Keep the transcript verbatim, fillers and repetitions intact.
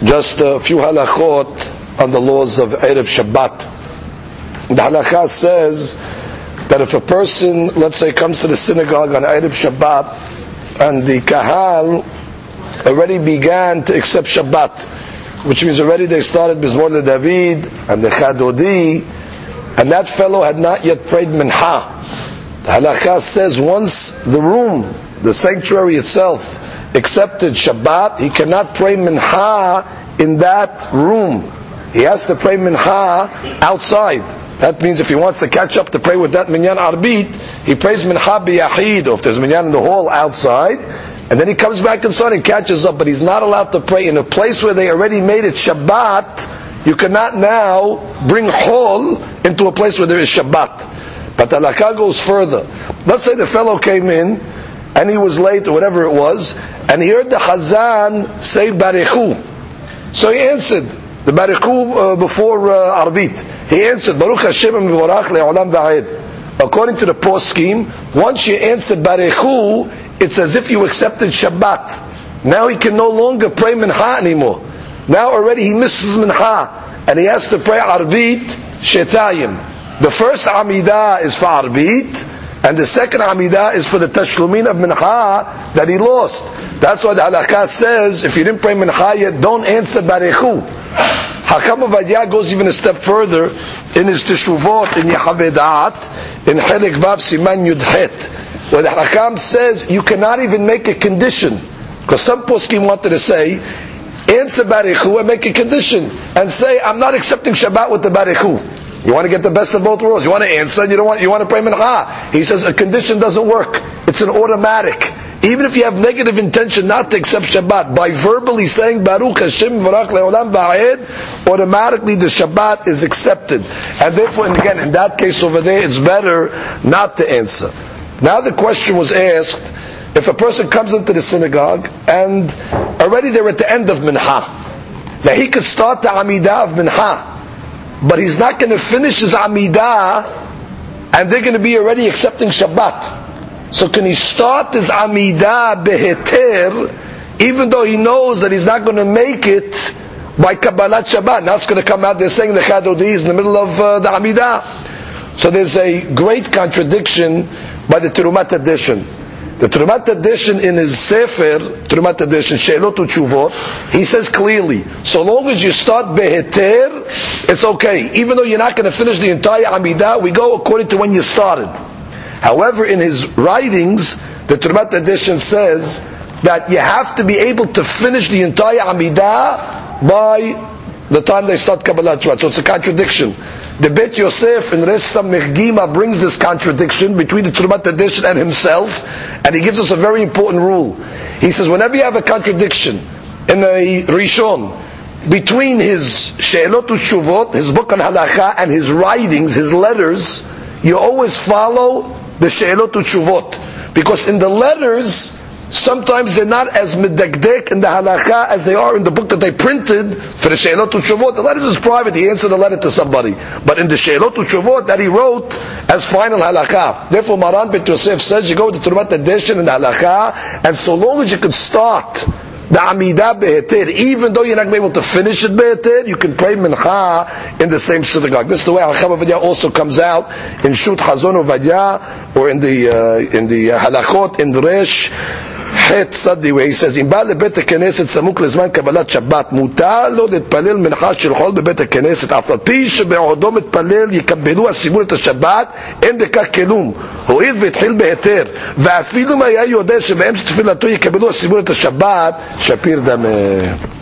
Just a few halachot on the laws of Erev Shabbat. The halakha says that if a person, let's say, comes to the synagogue on Erev Shabbat and the kahal already began to accept Shabbat, which means already they started Mizmor LeDavid and the Chadodi, and that fellow had not yet prayed Mincha. The halakha says once the room, the sanctuary itself, accepted Shabbat, he cannot pray Mincha in that room. He has to pray Mincha outside. That means if he wants to catch up to pray with that Minyan Arbit, he prays Mincha B'Yahid, or if there's Minyan in the hall outside, and then he comes back inside and catches up, but he's not allowed to pray in a place where they already made it Shabbat. You cannot now bring Chol into a place where there is Shabbat. But the halakha goes further. Let's say the fellow came in, and he was late, or whatever it was, and he heard the Hazan say Barechu. So he answered the Barechu uh, before uh, Arbit. He answered, Baruch Hashem Mevorach Le'olam Va'ed. According to the post scheme, once you answer Barechu, it's as if you accepted Shabbat. Now he can no longer pray Mincha anymore. Now already he misses Mincha, and he has to pray Arbit Shetayim. The first Amidah is for Arbit, and the second Amidah is for the Tashlumin of Mincha that he lost. That's why the halakha says, if you didn't pray Mincha yet, don't answer Barechu. Hakam Ovadia goes even a step further in his Teshuvot, in Yehavedat, in Chelik Vav Siman Yudhet, where the Hakam says you cannot even make a condition, because some poskim wanted to say, answer Barechu and make a condition, and say, I'm not accepting Shabbat with the Barechu. You want to get the best of both worlds. You want to answer, and you don't want, you want to pray Mincha. He says a condition doesn't work. It's an automatic. Even if you have negative intention not to accept Shabbat, by verbally saying Baruch Hashem Mevorach Le'olam Va'ed, automatically the Shabbat is accepted. And therefore, and again, in that case over there, it's better not to answer. Now the question was asked, if a person comes into the synagogue and already they're at the end of Mincha, now he could start the Amidah of Mincha, but he's not going to finish his Amidah, and they're going to be already accepting Shabbat. So can he start his Amidah Beheter, even though he knows that he's not going to make it by Kabbalat Shabbat? Now it's going to come out, they're saying the Chadodi is in the middle of uh, the Amidah. So there's a great contradiction by the Terumat edition. The Terumat edition in his Sefer, Terumat edition, She'elot U'Tshuvot, he says clearly, so long as you start Beheter, it's okay. Even though you're not going to finish the entire Amidah, we go according to when you started. However, in his writings, the Terumat edition says that you have to be able to finish the entire Amidah by the time they start Kabbalat Shabbat. So it's a contradiction. The Bet Yosef in Res Samech Gima brings this contradiction between the Terumat edition and himself, and he gives us a very important rule. He says, whenever you have a contradiction in a Rishon between his She'elot U'Tshuvot, his book on Halakha, and his writings, his letters, you always follow the She'elot U'Tshuvot, because in the letters sometimes they're not as medakdek in the halakha as they are in the book that they printed for the She'elot U'Tshuvot. The letters is private, he answered a letter to somebody, but in the She'elot U'Tshuvot that he wrote as final halakha. Therefore Maran Bet Yosef says you go with the Terumat edition and the halakha, and so long as you can start the Amidah Beheter, even though you're not going to be able to finish it Beheter, you can pray Mincha in the same synagogue. This is the way Hakam Ovadia also comes out in Shut Hazon Ovadia, or in the uh, in the uh, Halachot in the Resh Het Sadi, where he says, "In Baal Beit HaKnesset Samuk Lezman Kabbalat Shabbat, mutar lo letpalel mincha shel chol bebeit HaKnesset, af al pi shebe'odo mitpalel yikabbelu הציבור את השבת, אין בכך כלום. הואיל והתחיל בהיתר, ואפילו אם היה יודע שבאמצע תפילתו יקבלו הציבור את השבת, שפיר דמה."